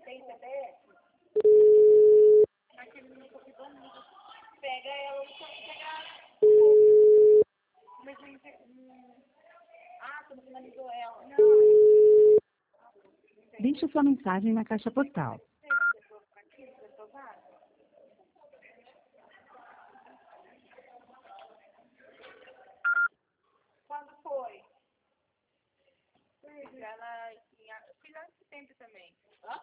tem CPF? Aquele menino que bonito. Pega ela e pegar. Mas ah, você finalizou ela. Não. Deixe sua mensagem na caixa postal. Quando foi? Ela, fui lá nesse tempo também.